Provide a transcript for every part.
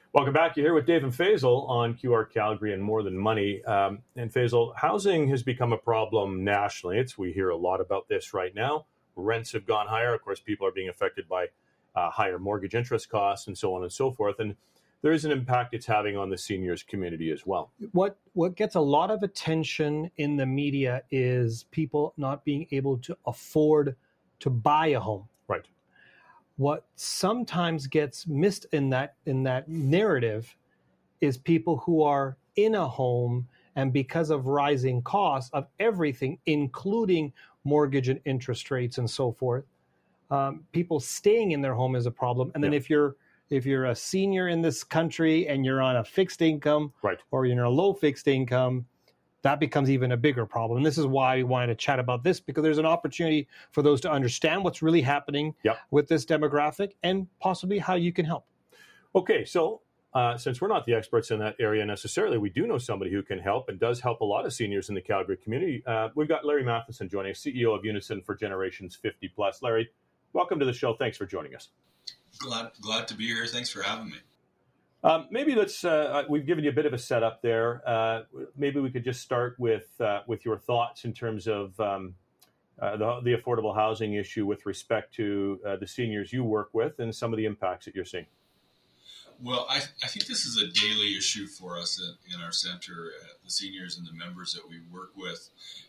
Welcome back. You're here with Dave and Faisal on QR Calgary and More Than Money. And Faisal, housing has become a problem nationally. We hear a lot about this right now. Rents have gone higher. Of course, people are being affected by higher mortgage interest costs and so on and so forth. And there is an impact it's having on the seniors community as well. What gets a lot of attention in the media is people not being able to afford to buy a home. Right. What sometimes gets missed in that narrative is people who are in a home, and because of rising costs of everything, including mortgage and interest rates and so forth, people staying in their home is a problem. And then if you're a senior in this country and you're on a fixed income, right, or you're in a low fixed income, that becomes even a bigger problem. And this is why we wanted to chat about this, because there's an opportunity for those to understand what's really happening with this demographic and possibly how you can help. Okay, so since we're not the experts in that area necessarily, we do know somebody who can help and does help a lot of seniors in the Calgary community. We've got Larry Matheson joining us, CEO of Unison for Generations 50 Plus. Larry, welcome to the show. Thanks for joining us. Glad to be here. Thanks for having me. Maybe let's. We've given you a bit of a setup there. Maybe we could just start with your thoughts in terms of the affordable housing issue with respect to the seniors you work with and some of the impacts that you're seeing. Well, I think this is a daily issue for us in our center, the seniors and the members that we work with.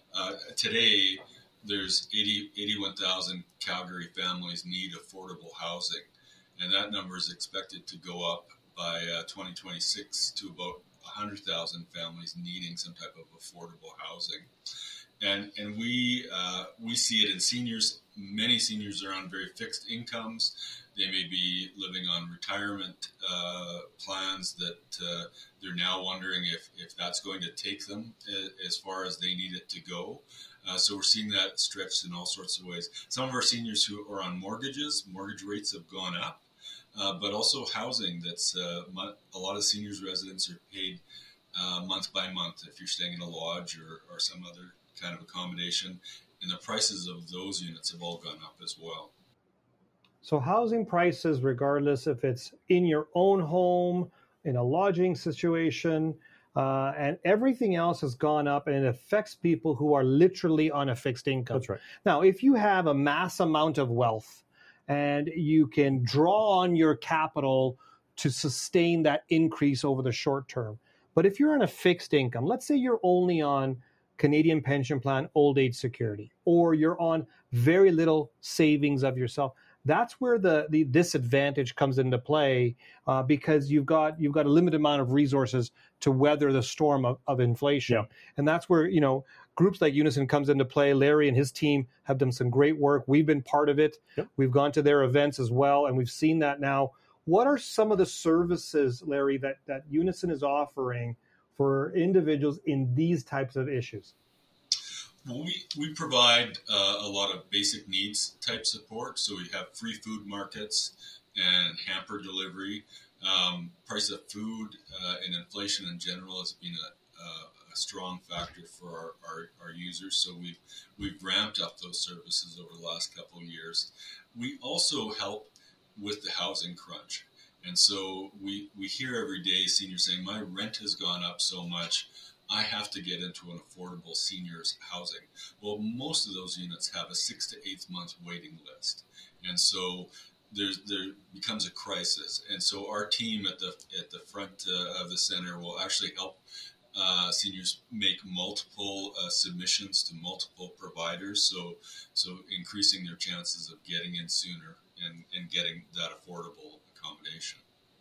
Today, there's 81,000 Calgary families need affordable housing, and that number is expected to go up by 2026 to about 100,000 families needing some type of affordable housing. And we see it in seniors. Many seniors are on very fixed incomes. They may be living on retirement plans that they're now wondering if that's going to take them as far as they need it to go. So we're seeing that stretched in all sorts of ways. Some of our seniors who are on mortgages, mortgage rates have gone up. But also housing that's a lot of seniors residents are paid month by month if you're staying in a lodge or some other kind of accommodation, and the prices of those units have all gone up as well. So housing prices, regardless if it's in your own home, in a lodging situation, and everything else has gone up, and it affects people who are literally on a fixed income. That's right. Now, if you have a mass amount of wealth, and you can draw on your capital to sustain that increase over the short term. But if you're on a fixed income, let's say you're only on Canadian Pension Plan, Old Age Security, or you're on very little savings of yourself, that's where the disadvantage comes into play because you've got a limited amount of resources to weather the storm of inflation. Yeah. And that's where, groups like Unison comes into play. Larry and his team have done some great work. We've been part of it. Yep. We've gone to their events as well, and we've seen that now. What are some of the services, Larry, that Unison is offering for individuals in these types of issues? Well, we provide a lot of basic needs type support. So we have free food markets and hamper delivery. Price of food and inflation in general has been a strong factor for our users. So we've ramped up those services over the last couple of years. We also help with the housing crunch. And so we hear every day seniors saying, my rent has gone up so much, I have to get into an affordable seniors housing. Well, most of those units have a 6 to 8 month waiting list. And so there becomes a crisis. And so our team at the front of the center will actually help seniors make multiple submissions to multiple providers, so increasing their chances of getting in sooner and getting that affordable accommodation.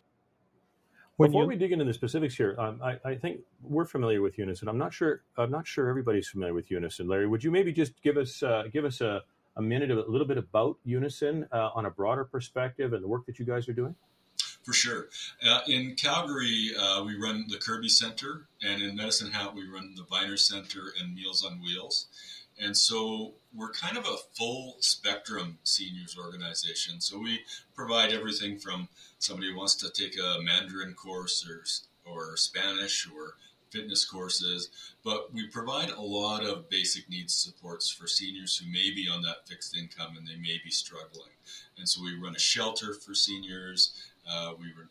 Before we dig into the specifics here, I think we're familiar with Unison. I'm not sure everybody's familiar with Unison. Larry, would you maybe just give us a minute, a little bit about Unison on a broader perspective and the work that you guys are doing? For sure. In Calgary, we run the Kirby Center, and in Medicine Hat, we run the Viner Center and Meals on Wheels. And so we're kind of a full spectrum seniors organization. So we provide everything from somebody who wants to take a Mandarin course or Spanish or fitness courses, but we provide a lot of basic needs supports for seniors who may be on that fixed income and they may be struggling. And so we run a shelter for seniors. We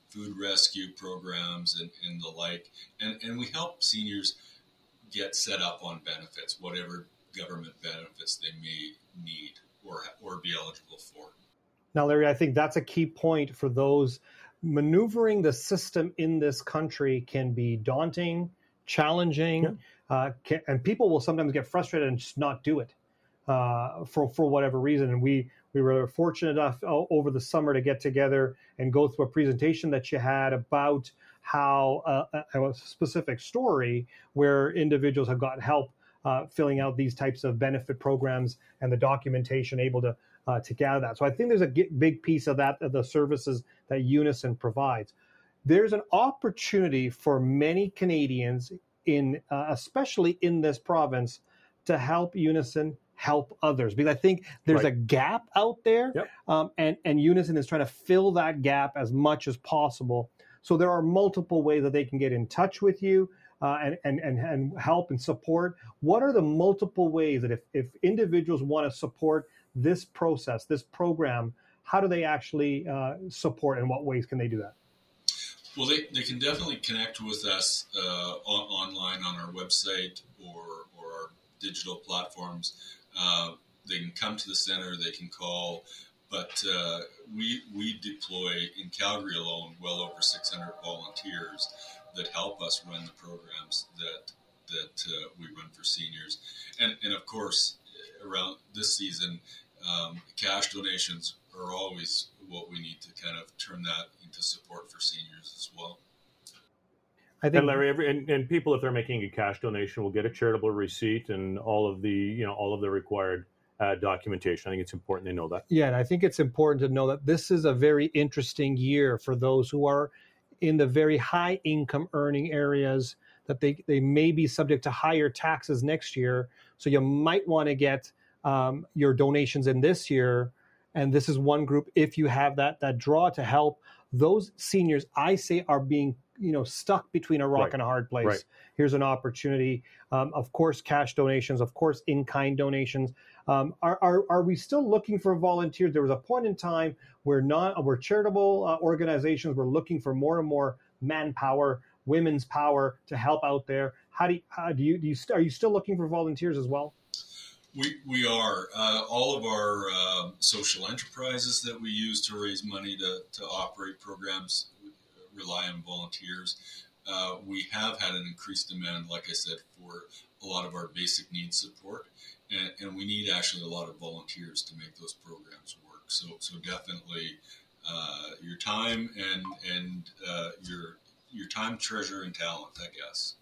food rescue programs and the like. And we help seniors get set up on benefits, whatever government benefits they may need or be eligible for. Now, Larry, I think that's a key point for those. Maneuvering the system in this country can be daunting, challenging, and people will sometimes get frustrated and just not do it for whatever reason. And we were fortunate enough over the summer to get together and go through a presentation that you had about how a specific story where individuals have gotten help filling out these types of benefit programs and the documentation able to gather that. So I think there's a big piece of that, of the services that Unison provides. There's an opportunity for many Canadians, especially in this province, to help Unison help others, because I think there's a gap out there, and Unison is trying to fill that gap as much as possible. So there are multiple ways that they can get in touch with you and help and support. What are the multiple ways that if individuals want to support this process, this program, how do they actually support, and what ways can they do that? Well, they can definitely connect with us online on our website or our digital platforms. They can come to the center, they can call, but we deploy in Calgary alone well over 600 volunteers that help us run the programs that we run for seniors. And of course, around this season, cash donations are always what we need to kind of turn that into support for seniors as well. I think, and Larry, and people, if they're making a cash donation, will get a charitable receipt and all of the required documentation. I think it's important they know that. Yeah, and I think it's important to know that this is a very interesting year for those who are in the very high income earning areas, that they may be subject to higher taxes next year. So you might want to get your donations in this year. And this is one group, if you have that draw to help those seniors, I say, are being stuck between a rock and a hard place. Right. Here's an opportunity. Of course, cash donations, of course, in-kind donations. Are we still looking for volunteers? There was a point in time where charitable organizations were looking for more and more manpower, women's power to help out there. Are you still looking for volunteers as well? We are. All of our social enterprises that we use to raise money to operate programs rely on volunteers. We have had an increased demand, like I said, for a lot of our basic needs support, and we need actually a lot of volunteers to make those programs work. So definitely your time and your time, treasure, and talent, I guess.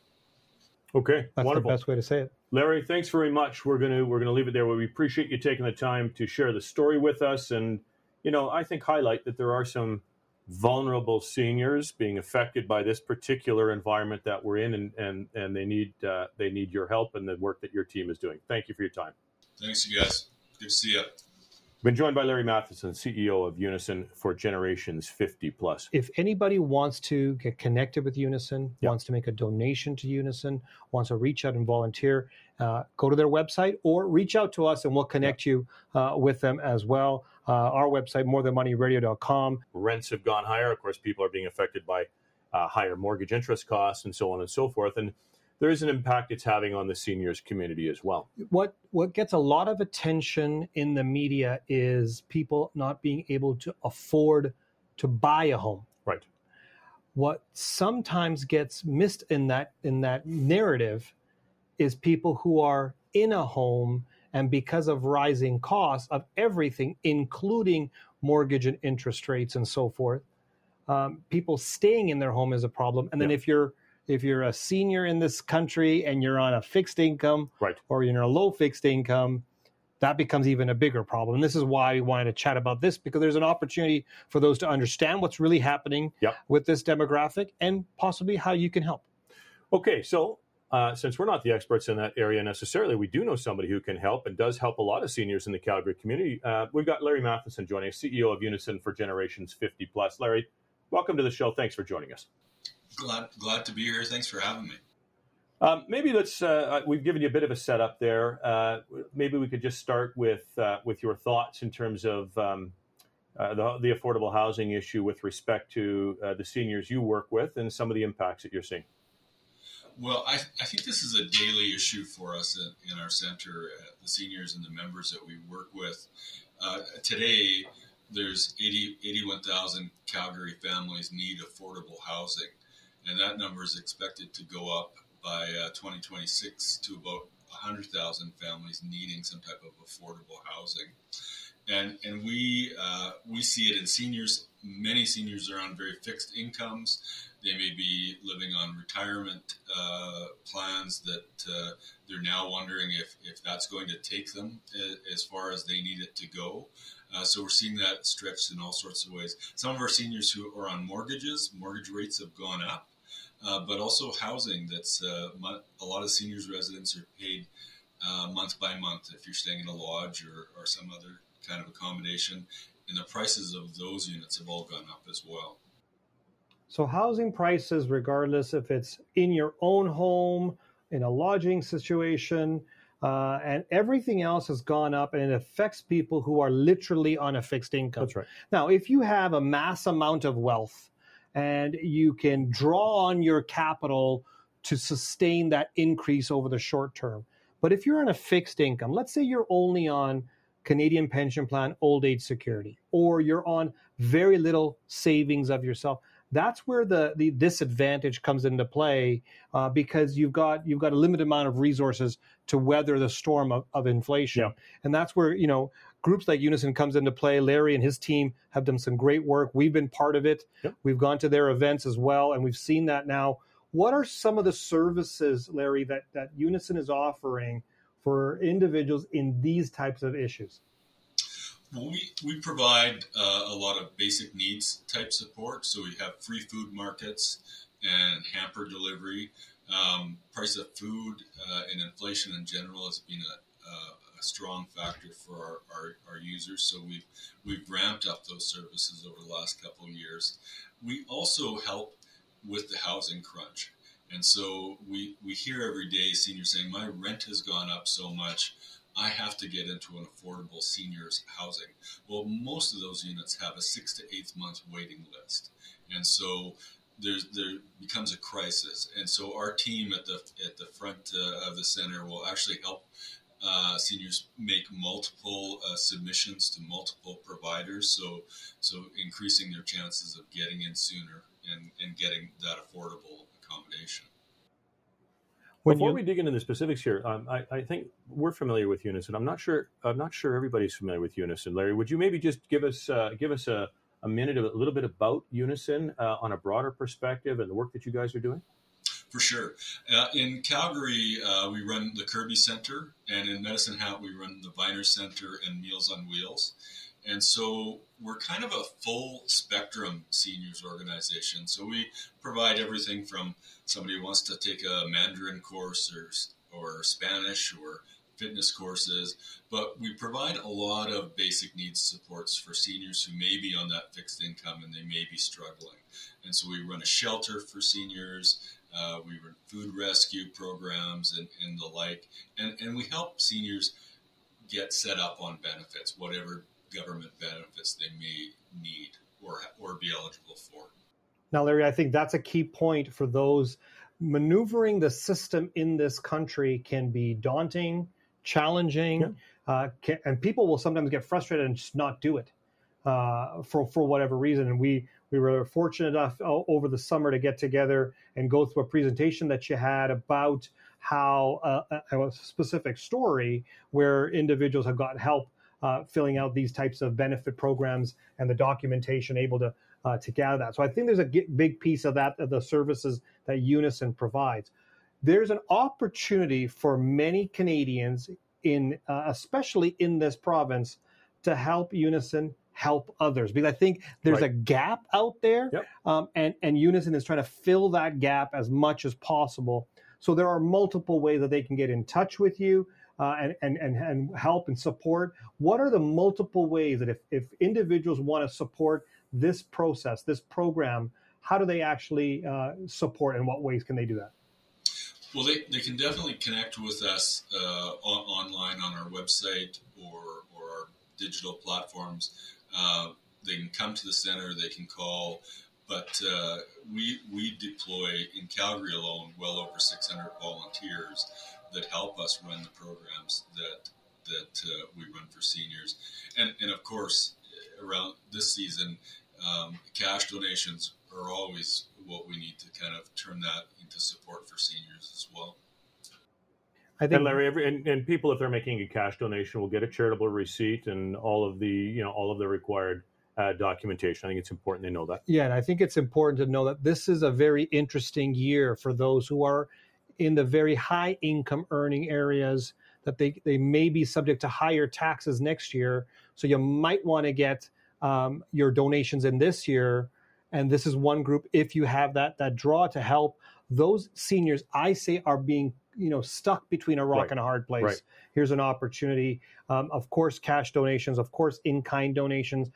Okay, that's wonderful. The best way to say it. Larry, thanks very much. We're gonna leave it there. We appreciate you taking the time to share the story with us, and I think highlight that there are some vulnerable seniors being affected by this particular environment that we're in, and they need your help and the work that your team is doing. Thank you for your time. Thanks, you guys. Good to see you. Been joined by Larry Matheson, CEO of Unison for Generations 50 Plus. If anybody wants to get connected with Unison, wants to make a donation to Unison, wants to reach out and volunteer, go to their website or reach out to us and we'll connect you with them as well. Our website, morethanmoneyradio.com. Rents have gone higher. Of course, people are being affected by higher mortgage interest costs and so on and so forth. And there is an impact it's having on the seniors community as well. What gets a lot of attention in the media is people not being able to afford to buy a home. Right. What sometimes gets missed in that narrative is people who are in a home, and because of rising costs of everything, including mortgage and interest rates and so forth, people staying in their home is a problem. And then if you're a senior in this country and you're on a fixed income, or you're in a low fixed income, that becomes even a bigger problem. And this is why we wanted to chat about this, because there's an opportunity for those to understand what's really happening with this demographic and possibly how you can help. Okay, so since we're not the experts in that area necessarily, we do know somebody who can help and does help a lot of seniors in the Calgary community. We've got Larry Matheson joining us, CEO of Unison for Generations 50 Plus. Larry, welcome to the show. Thanks for joining us. Glad to be here. Thanks for having me. Maybe let's. We've given you a bit of a setup there. Maybe we could just start with your thoughts in terms of the affordable housing issue with respect to the seniors you work with and some of the impacts that you're seeing? Well, I think this is a daily issue for us in our center, the seniors and the members that we work with. Today, there's 81,000 Calgary families need affordable housing, and that number is expected to go up by 2026 to about 100,000 families needing some type of affordable housing. And we see it in seniors. Many seniors are on very fixed incomes. They may be living on retirement plans that they're now wondering if that's going to take them as far as they need it to go. So we're seeing that stretched in all sorts of ways. Some of our seniors who are on mortgages, mortgage rates have gone up, but also housing. That's a lot of seniors residents are paid month by month if you're staying in a lodge or some other kind of accommodation, and the prices of those units have all gone up as well. So housing prices, regardless if it's in your own home, in a lodging situation, and everything else has gone up, and it affects people who are literally on a fixed income. That's right. Now, if you have a mass amount of wealth and you can draw on your capital to sustain that increase over the short term, but if you're on a fixed income, let's say you're only on Canadian Pension Plan, Old Age Security, or you're on very little savings of yourself, that's where the disadvantage comes into play because you've got a limited amount of resources to weather the storm of inflation. Yeah. And that's where, groups like Unison comes into play. Larry and his team have done some great work. We've been part of it. Yep. We've gone to their events as well, and we've seen that now. What are some of the services, Larry, that Unison is offering for individuals in these types of issues? Well, we provide a lot of basic needs type support. So we have free food markets and hamper delivery. Price of food and inflation in general has been a strong factor for our users. So we've ramped up those services over the last couple of years. We also help with the housing crunch. And so we hear every day seniors saying, my rent has gone up so much, I have to get into an affordable seniors housing. Well, most of those units have a 6 to 8 month waiting list. And so there becomes a crisis. And so our team at the front of the center will actually help seniors make multiple submissions to multiple providers. So increasing their chances of getting in sooner and getting that affordable accommodation. Before we dig into the specifics here, I think we're familiar with Unison. I'm not sure everybody's familiar with Unison. Larry, would you maybe just give us a minute, a little bit about Unison on a broader perspective and the work that you guys are doing? For sure. In Calgary, we run the Kirby Center, and in Medicine Hat, we run the Viner Center and Meals on Wheels. And so we're kind of a full spectrum seniors organization. So we provide everything from somebody who wants to take a Mandarin course or Spanish or fitness courses, but we provide a lot of basic needs supports for seniors who may be on that fixed income and they may be struggling. And so we run a shelter for seniors. We run food rescue programs and the like. And we help seniors get set up on benefits, whatever government benefits they may need or be eligible for. Now, Larry, I think that's a key point for those. Maneuvering the system in this country can be daunting, challenging, and people will sometimes get frustrated and just not do it for whatever reason. And we were fortunate enough over the summer to get together and go through a presentation that you had about how a specific story where individuals have gotten help filling out these types of benefit programs and the documentation able to gather that. So I think there's a big piece of that, of the services that Unison provides. There's an opportunity for many Canadians, especially in this province, to help Unison help others, because I think there's a gap out there, and Unison is trying to fill that gap as much as possible. So there are multiple ways that they can get in touch with you and help and support. What are the multiple ways that if individuals want to support this process, this program, how do they actually support, and what ways can they do that? Well, they can definitely connect with us online on our website or our digital platforms. They can come to the center, they can call, but we deploy in Calgary alone well over 600 volunteers that help us run the programs that we run for seniors. And of course, around this season, cash donations are always what we need to kind of turn that into support for seniors as well. I think, and Larry, and people, if they're making a cash donation, will get a charitable receipt and all of the required documentation. I think it's important they know that. Yeah, and I think it's important to know that this is a very interesting year for those who are in the very high income earning areas, that they may be subject to higher taxes next year. So you might want to get your donations in this year. And this is one group, if you have that draw to help those seniors, I say, are being stuck between a rock and a hard place. Right. Here's an opportunity. Of course, cash donations, of course, in-kind donations.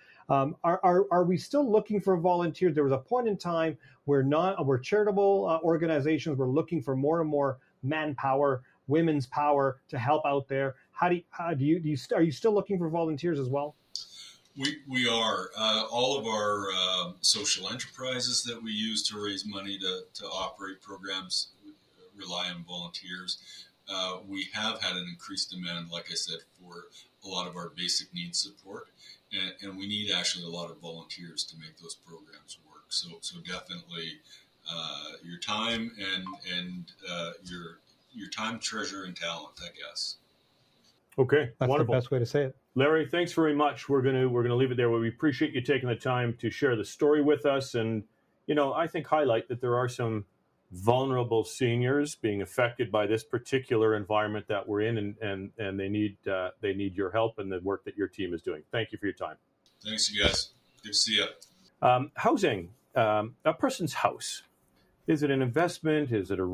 Are we still looking for volunteers? There was a point in time where charitable organizations were looking for more and more manpower, women's power to help out there. Are you still looking for volunteers as well? We are. All of our social enterprises that we use to raise money to operate programs rely on volunteers. We have had an increased demand, like I said, for a lot of our basic needs support, and we need actually a lot of volunteers to make those programs work. So definitely your time and your time, treasure, and talent, I guess. Okay, that's wonderful. the best way to say it. Larry, thanks very much. We're gonna leave it there. We appreciate you taking the time to share the story with us, and I think highlight that there are some vulnerable seniors being affected by this particular environment that we're in, and they need your help and the work that your team is doing. Thank you for your time. Thanks, you guys. Good to see you. Housing, a person's house. Is it an investment? Is it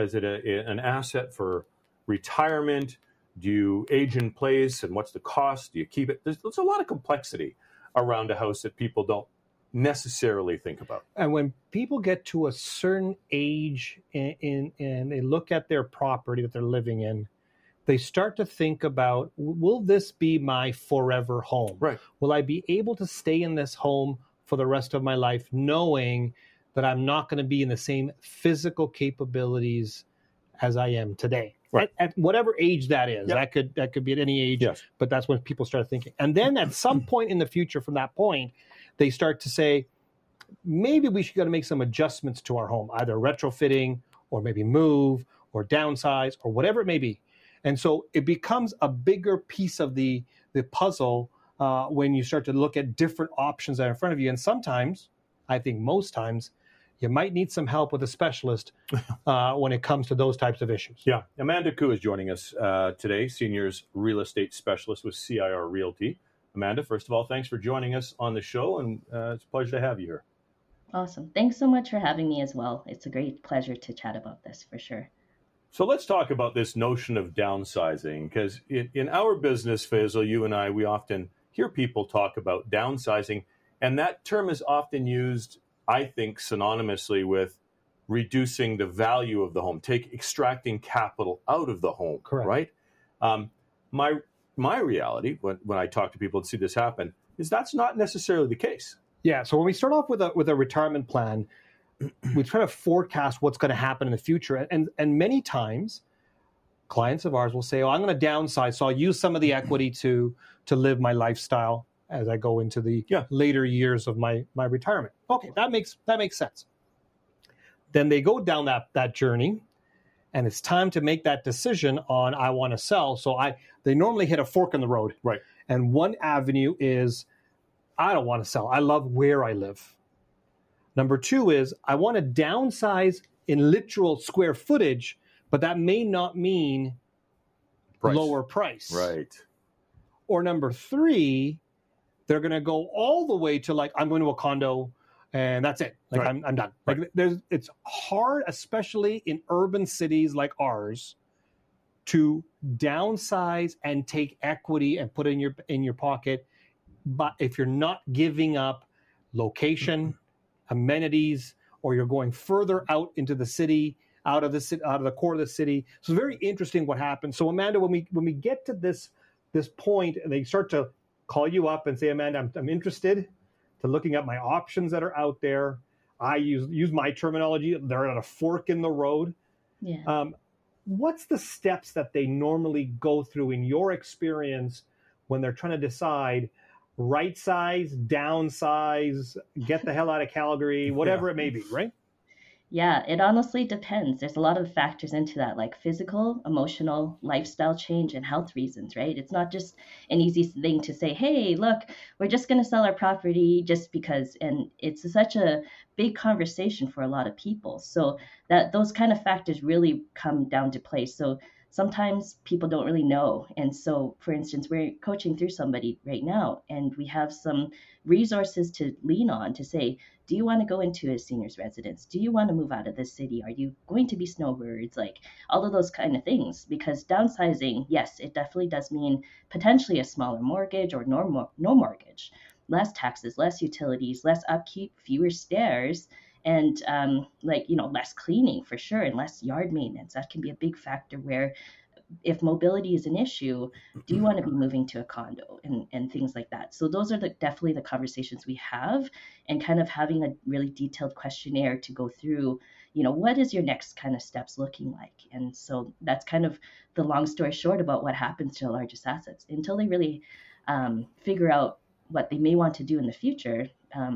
an asset for retirement? Do you age in place, and what's the cost? Do you keep it? There's a lot of complexity around a house that people don't necessarily think about. And when people get to a certain age and they look at their property that they're living in, they start to think about, will this be my forever home? Right. Will I be able to stay in this home for the rest of my life, knowing that I'm not going to be in the same physical capabilities as I am today? Right. At whatever age that is. Yep. That could be at any age, yes. But that's when people start thinking. And then at some point in the future, from that point, they start to say, maybe we should got to make some adjustments to our home, either retrofitting or maybe move or downsize or whatever it may be. And so it becomes a bigger piece of the puzzle when you start to look at different options that are in front of you. And sometimes, I think most times, you might need some help with a specialist when it comes to those types of issues. Yeah. Amanda Koo is joining us today, Seniors Real Estate Specialist with CIR Realty. Amanda, first of all, thanks for joining us on the show, and it's a pleasure to have you here. Awesome. Thanks so much for having me as well. It's a great pleasure to chat about this for sure. So let's talk about this notion of downsizing, because in our business, Faisal, you and I, we often hear people talk about downsizing, and that term is often used, I think, synonymously with reducing the value of the home, extracting capital out of the home. Correct. Right? My reality, when I talk to people and see this happen, is that's not necessarily the case. Yeah. So when we start off with a retirement plan, we try to forecast what's going to happen in the future. And many times, clients of ours will say, "Oh, I'm going to downsize, so I'll use some of the equity to live my lifestyle as I go into the later years of my retirement." Okay, that makes sense. Then they go down that journey, and it's time to make that decision on, I want to sell. So they normally hit a fork in the road. Right. And one avenue is, I don't want to sell. I love where I live. Number two is, I want to downsize in literal square footage, but that may not mean lower price. Right. Or number three, they're going to go all the way to I'm going to a condo and that's it. Like right. I'm done. Right. Like it's hard, especially in urban cities like ours, to downsize and take equity and put it in your pocket. But if you're not giving up location, amenities, or you're going further out into the city, out of the core of the city. So it's very interesting what happens. So Amanda, when we get to this point and they start to call you up and say, "Amanda, I'm interested. to looking at my options that are out there. I use my terminology. They're at a fork in the road. Yeah. What's the steps that they normally go through in your experience when they're trying to decide right size, downsize, get the hell out of Calgary, whatever it may be, right? Yeah, it honestly depends. There's a lot of factors into that, like physical, emotional, lifestyle change, and health reasons, right? It's not just an easy thing to say, hey, look, we're just going to sell our property just because. And it's such a big conversation for a lot of people. So that those kind of factors really come down to play. So sometimes people don't really know. And so, for instance, we're coaching through somebody right now, and we have some resources to lean on to say, do you want to go into a senior's residence? Do you want to move out of the city? Are you going to be snowbirds? Like all of those kind of things. Because downsizing, yes, it definitely does mean potentially a smaller mortgage or no mortgage, less taxes, less utilities, less upkeep, fewer stairs, and less cleaning for sure, and less yard maintenance. That can be a big factor where if mobility is an issue, do you want to be moving to a condo and things like that? So those are definitely the conversations we have, and kind of having a really detailed questionnaire to go through, what is your next kind of steps looking like? And so that's kind of the long story short about what happens to the largest assets until they really figure out what they may want to do in the future.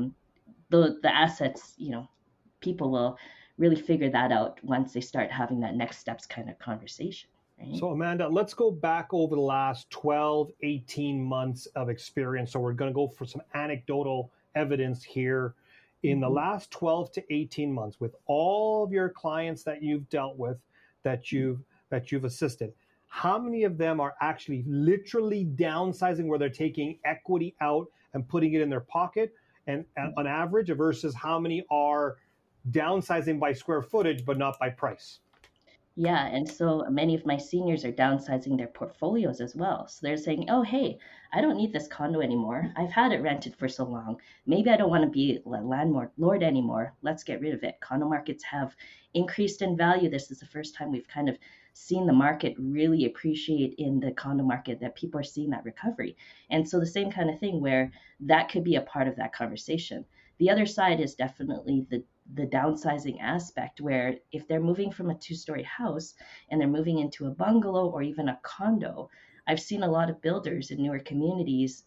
The assets, people will really figure that out once they start having that next steps kind of conversation. Right? So Amanda, let's go back over the last 12, 18 months of experience. So we're going to go for some anecdotal evidence here. In the last 12 to 18 months, with all of your clients that you've dealt with, that you've assisted, how many of them are actually literally downsizing where they're taking equity out and putting it in their pocket, and on average, versus how many are downsizing by square footage but not by price? Yeah, and so many of my seniors are downsizing their portfolios as well. So they're saying, oh, hey, I don't need this condo anymore. I've had it rented for so long. Maybe I don't want to be a landlord anymore. Let's get rid of it. Condo markets have increased in value. This is the first time we've kind of seen the market really appreciate in the condo market, that people are seeing that recovery. And so the same kind of thing where that could be a part of that conversation. The other side is definitely the downsizing aspect, where if they're moving from a two-story house and they're moving into a bungalow or even a condo, I've seen a lot of builders in newer communities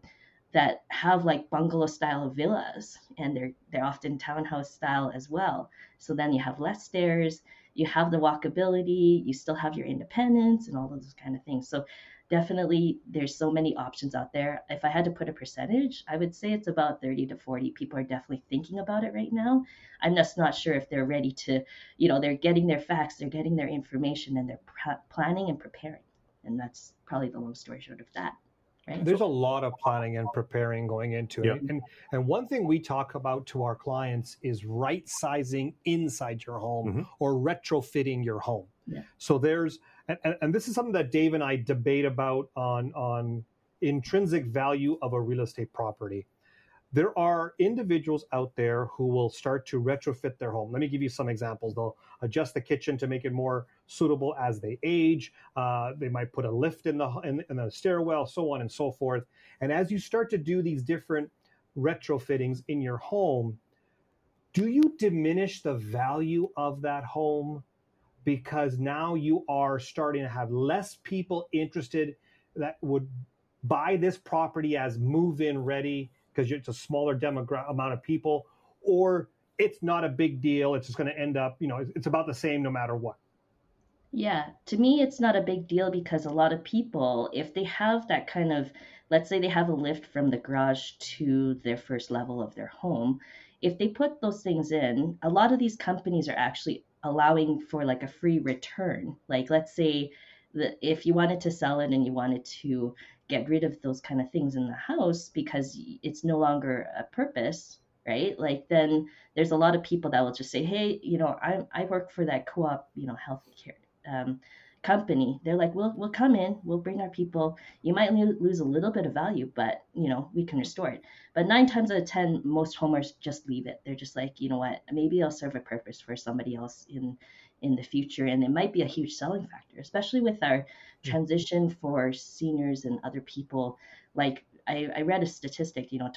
that have like bungalow style villas, and they're often townhouse style as well. So then you have less stairs, you have the walkability, you still have your independence and all of those kind of things. So definitely there's so many options out there. If I had to put a percentage, I would say it's about 30 to 40 people are definitely thinking about it right now. I'm just not sure if they're ready to, they're getting their facts, they're getting their information, and they're planning and preparing. And that's probably the long story short of that. Right? There's a lot of planning and preparing going into it. Yeah. And one thing we talk about to our clients is right sizing inside your home or retrofitting your home. Yeah. So there's, and this is something that Dave and I debate about on intrinsic value of a real estate property. There are individuals out there who will start to retrofit their home. Let me give you some examples. They'll adjust the kitchen to make it more suitable as they age. They might put a lift in the stairwell, so on and so forth. And as you start to do these different retrofittings in your home, do you diminish the value of that home because now you are starting to have less people interested that would buy this property as move-in ready because it's a smaller amount of people, or it's not a big deal, it's just going to end up, it's about the same no matter what? Yeah, to me, it's not a big deal because a lot of people, if they have that kind of, let's say they have a lift from the garage to their first level of their home, if they put those things in, a lot of these companies are actually allowing for like a free return. Like, let's say that if you wanted to sell it and you wanted to get rid of those kind of things in the house because it's no longer a purpose, right? Like, then there's a lot of people that will just say, hey, I work for that co-op, healthcare company. They're like, we'll come in, we'll bring our people. You might lose a little bit of value, but we can restore it. But 9 times out of 10, most homers just leave it. They're just like, you know what, maybe I'll serve a purpose for somebody else in the future. And it might be a huge selling factor, especially with our transition for seniors and other people. Like I read a statistic,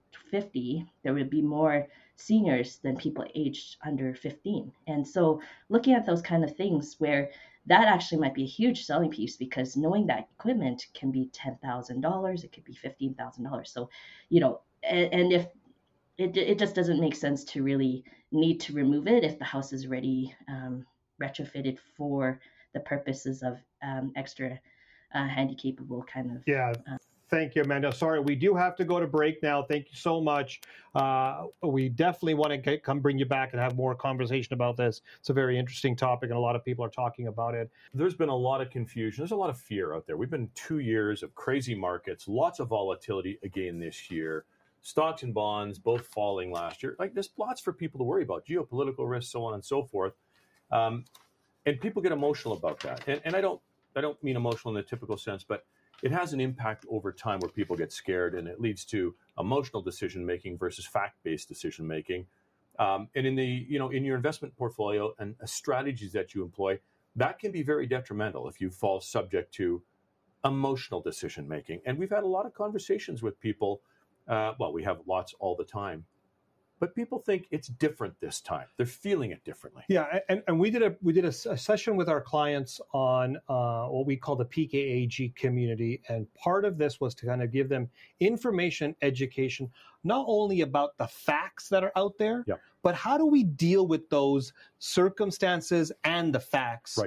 50, there would be more seniors than people aged under 15. And so looking at those kind of things where that actually might be a huge selling piece, because knowing that equipment can be $10,000, it could be $15,000. So, and if it just doesn't make sense to really need to remove it if the house is already retrofitted for the purposes of extra handy capable kind of. Yeah. Thank you, Amanda. Sorry, we do have to go to break now. Thank you so much. We definitely want to come bring you back and have more conversation about this. It's a very interesting topic, and a lot of people are talking about it. There's been a lot of confusion. There's a lot of fear out there. We've been 2 years of crazy markets, lots of volatility again this year. Stocks and bonds both falling last year. Like, there's lots for people to worry about, geopolitical risks, so on and so forth. And people get emotional about that. And I don't mean emotional in the typical sense, but it has an impact over time where people get scared, and it leads to emotional decision making versus fact-based decision making. And in in your investment portfolio and strategies that you employ, that can be very detrimental if you fall subject to emotional decision making. And we've had a lot of conversations with people. We have lots all the time. But people think it's different this time. They're feeling it differently. Yeah, and we did a session with our clients on what we call the PKAG community, and part of this was to kind of give them information, education, not only about the facts that are out there, but how do we deal with those circumstances and the facts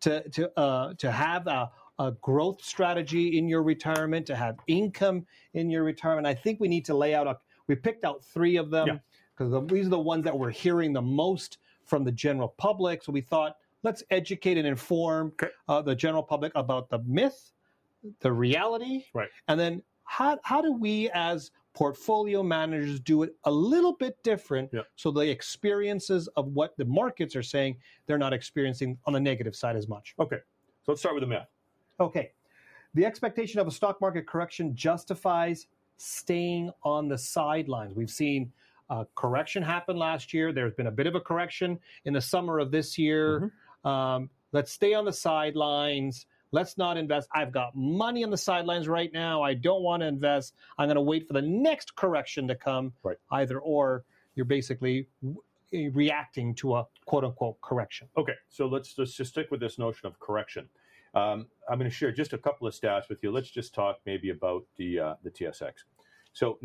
to have a growth strategy in your retirement, to have income in your retirement. I think we need to lay out we picked out 3 of them. Because these are the ones that we're hearing the most from the general public. So we thought, let's educate and inform the general public about the myth, the reality, and then how do we as portfolio managers do it a little bit different so the experiences of what the markets are saying, they're not experiencing on the negative side as much. Okay, so let's start with the myth. Okay, the expectation of a stock market correction justifies staying on the sidelines. We've seen correction happened last year. There's been a bit of a correction in the summer of this year. Let's stay on the sidelines. Let's not invest. I've got money on the sidelines right now. I don't want to invest. I'm going to wait for the next correction to come. Either or, you're basically reacting to a quote-unquote correction. Okay, so let's just stick with this notion of correction. I'm going to share just a couple of stats with you. Let's just talk maybe about the TSX. So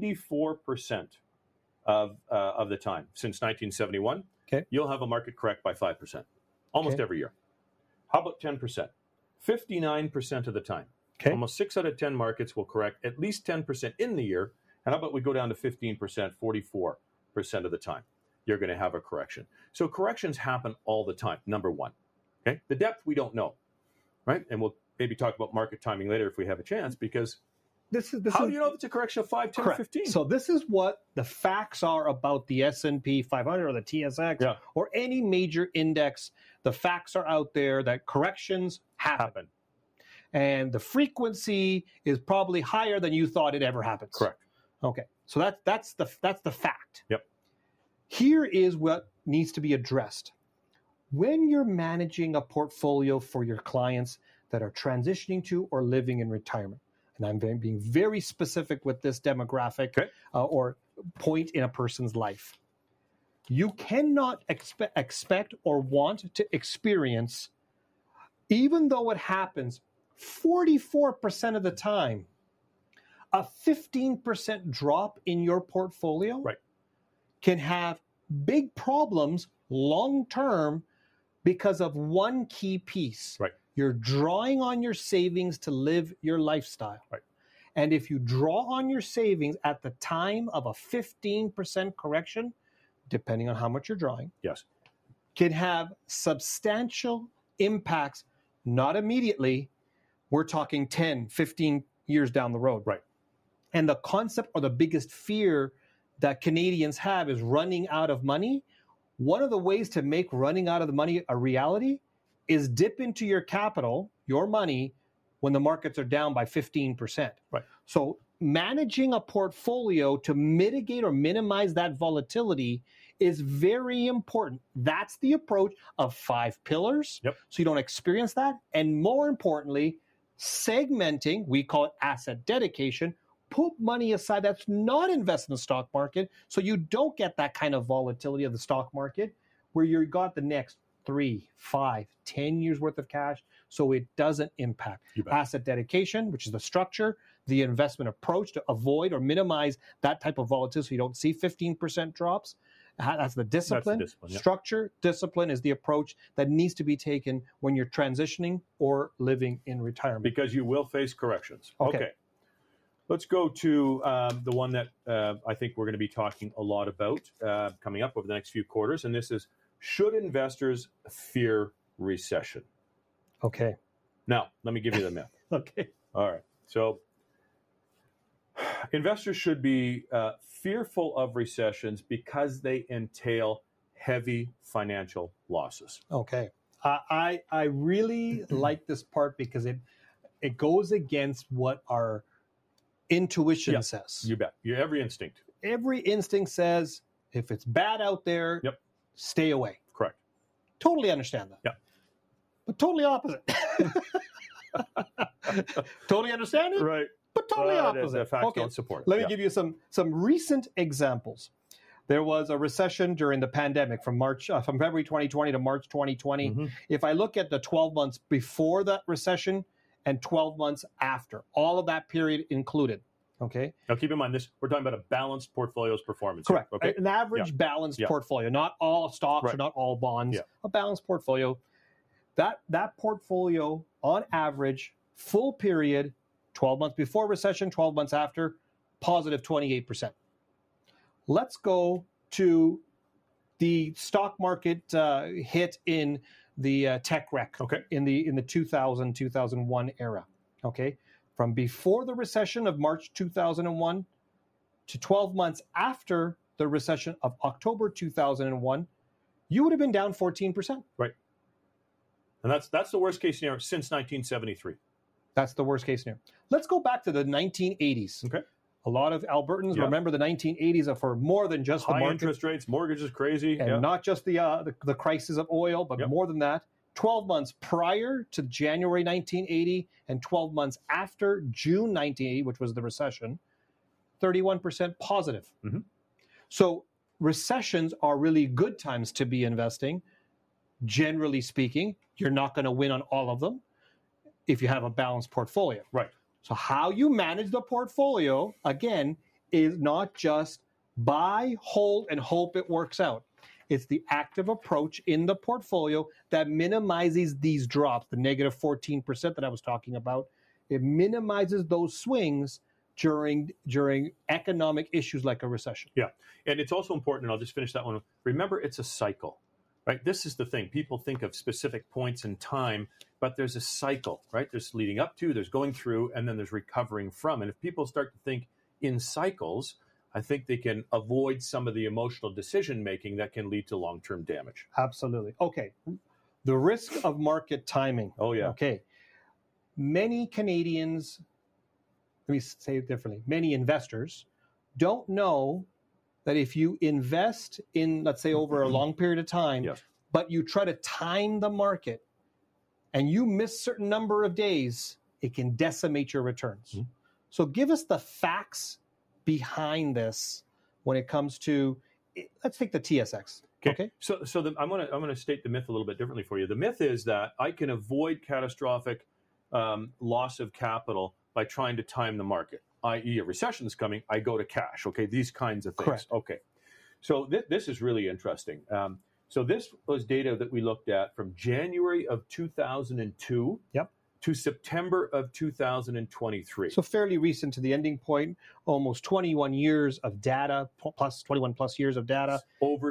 94% of the time since 1971, you'll have a market correct by 5%, almost every year. How about 10%? 59% of the time. Almost 6 out of 10 markets will correct at least 10% in the year. And how about we go down to 15%, 44% of the time, you're going to have a correction. So corrections happen all the time, number one. Okay, the depth we don't know, right? And we'll maybe talk about market timing later if we have a chance, because how do you know if it's a correction of 5, 10, 15? So this is what the facts are about the S&P 500 or the TSX or any major index. The facts are out there that corrections happen. And the frequency is probably higher than you thought it ever happens. Correct. Okay. So that's the fact. Here is what needs to be addressed. When you're managing a portfolio for your clients that are transitioning to or living in retirement, and I'm being very specific with this demographic or point in a person's life. You cannot expect or want to experience, even though it happens 44% of the time, a 15% drop in your portfolio can have big problems long-term because of one key piece. You're drawing on your savings to live your lifestyle. And if you draw on your savings at the time of a 15% correction, depending on how much you're drawing, can have substantial impacts, not immediately. We're talking 10, 15 years down the road. And the concept or the biggest fear that Canadians have is running out of money. One of the ways to make running out of the money a reality is dip into your capital, your money, when the markets are down by 15%. So managing a portfolio to mitigate or minimize that volatility is very important. That's the approach of 5 pillars, so you don't experience that. And more importantly, segmenting, we call it asset dedication, put money aside that's not invested in the stock market, so you don't get that kind of volatility of the stock market where you got the next 3, 5, 10 years worth of cash, so it doesn't impact. Asset dedication, which is the structure, the investment approach to avoid or minimize that type of volatility so you don't see 15% drops. That's the discipline. That's the discipline, yeah. Structure, discipline is the approach that needs to be taken when you're transitioning or living in retirement. Because you will face corrections. Okay. Let's go to the one that I think we're going to be talking a lot about coming up over the next few quarters, and this is, should investors fear recession? Okay. Now, let me give you the myth. Okay. All right. So investors should be fearful of recessions because they entail heavy financial losses. Okay. I really like this part because it goes against what our intuition says. You bet. Every instinct. Every instinct says if it's bad out there, stay away. Correct. Totally understand that. Yeah. But totally opposite. Totally understand it? Right. But totally opposite. Facts don't support it. Let me give you some recent examples. There was a recession during the pandemic from February 2020 to March 2020. Mm-hmm. If I look at the 12 months before that recession and 12 months after, all of that period included. Okay. Now keep in mind this, we're talking about a balanced portfolio's performance. Correct. Here, okay? An average balanced portfolio, not all stocks or not all bonds, a balanced portfolio. That portfolio on average, full period, 12 months before recession, 12 months after, positive 28%. Let's go to the stock market hit in the tech wreck in the 2000-2001 era. Okay, from before the recession of March 2001 to 12 months after the recession of October 2001, you would have been down 14%. Right, and that's the worst case scenario since 1973. That's the worst case scenario. Let's go back to the 1980s. Okay. A lot of Albertans remember the 1980s for more than just the high market. Interest rates, mortgages crazy. And not just the crisis of oil, but more than that. 12 months prior to January 1980 and 12 months after June 1980, which was the recession, 31% positive. Mm-hmm. So recessions are really good times to be investing. Generally speaking, you're not going to win on all of them if you have a balanced portfolio. Right. So how you manage the portfolio, again, is not just buy, hold, and hope it works out. It's the active approach in the portfolio that minimizes these drops, the negative 14% that I was talking about. It minimizes those swings during economic issues like a recession. Yeah, and it's also important, and I'll just finish that one. Remember, it's a cycle. Right, this is the thing. People think of specific points in time, but there's a cycle, right? There's leading up to, there's going through, and then there's recovering from. And if people start to think in cycles, I think they can avoid some of the emotional decision-making that can lead to long-term damage. Absolutely. Okay. The risk of market timing. Oh, yeah. Okay. Many Canadians, let me say it differently, many investors don't know that if you invest in, let's say, over a long period of time, but you try to time the market and you miss a certain number of days, it can decimate your returns. Mm-hmm. So give us the facts behind this when it comes to, let's take the TSX. Okay. So I'm going to state the myth a little bit differently for you. The myth is that I can avoid catastrophic loss of capital by trying to time the market, i.e. a recession is coming, I go to cash. Okay, these kinds of things. Correct. Okay, so this is really interesting. So this was data that we looked at from January of 2002 to September of 2023. So fairly recent to the ending point, almost 21 years of data, plus 21 plus years of data. Over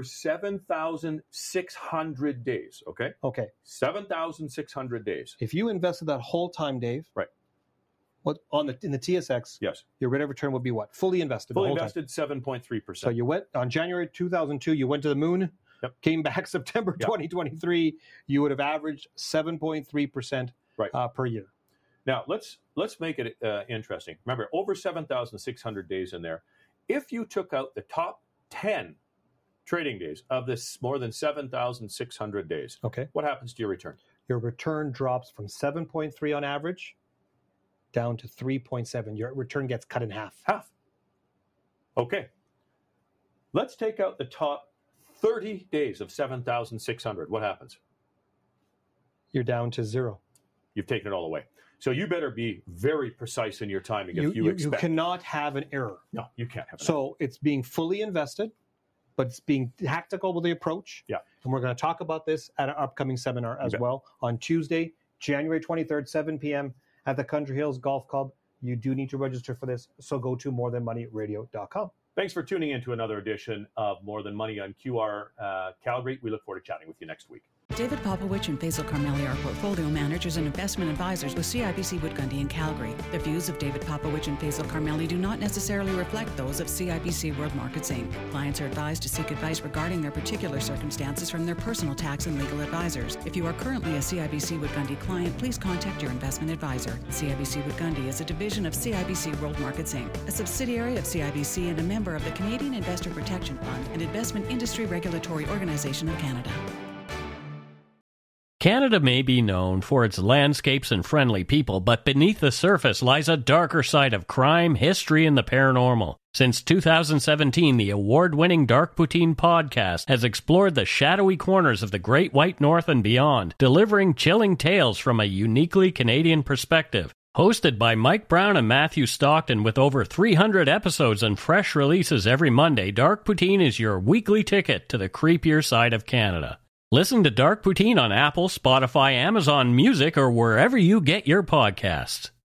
7,600 days, okay? Okay. 7,600 days. If you invested that whole time, Dave. Right. What in the TSX? Yes. Your rate of return would be what? Fully invested. Fully invested, 7.3%. So you went on January 2002. You went to the moon. Yep. Came back September 2023. You would have averaged 7.3% per year. Now let's make it interesting. Remember, over 7,600 days in there. If you took out the top 10 trading days of this more than 7,600 days, okay, what happens to your return? Your return drops from 7.3 on average down to 3.7. Your return gets cut in half. Half. Okay. Let's take out the top 30 days of 7,600. What happens? You're down to zero. You've taken it all away. So you better be very precise in your timing if you expect. You cannot have an error. No, you can't have an error. So it's being fully invested, but it's being tactical with the approach. Yeah. And we're going to talk about this at our upcoming seminar as well on Tuesday, January 23rd, 7 p.m. at the Country Hills Golf Club. You do need to register for this, so go to morethanmoneyradio.com. Thanks for tuning in to another edition of More Than Money on QR Calgary. We look forward to chatting with you next week. David Popowich and Faisal Carmeli are portfolio managers and investment advisors with CIBC Wood Gundy in Calgary. The views of David Popowich and Faisal Carmeli do not necessarily reflect those of CIBC World Markets Inc. Clients are advised to seek advice regarding their particular circumstances from their personal tax and legal advisors. If you are currently a CIBC Wood Gundy client, please contact your investment advisor. CIBC Wood Gundy is a division of CIBC World Markets Inc., a subsidiary of CIBC and a member of the Canadian Investor Protection Fund and Investment Industry Regulatory Organization of Canada. Canada may be known for its landscapes and friendly people, but beneath the surface lies a darker side of crime, history, and the paranormal. Since 2017, the award-winning Dark Poutine podcast has explored the shadowy corners of the Great White North and beyond, delivering chilling tales from a uniquely Canadian perspective. Hosted by Mike Brown and Matthew Stockton with over 300 episodes and fresh releases every Monday, Dark Poutine is your weekly ticket to the creepier side of Canada. Listen to Dark Poutine on Apple, Spotify, Amazon Music, or wherever you get your podcasts.